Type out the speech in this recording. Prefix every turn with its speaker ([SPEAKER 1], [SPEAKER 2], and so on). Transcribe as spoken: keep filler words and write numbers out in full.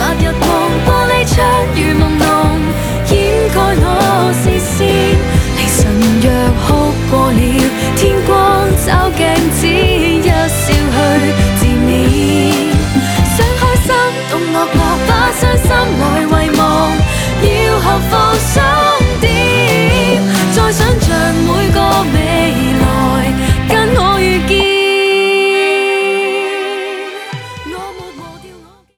[SPEAKER 1] 白日夢，玻璃窗如朦朧，掩蓋我視線。離神若哭過了，天光找鏡子一笑去自勉。想開心動樂樂，把傷心來遺忘，要學放鬆。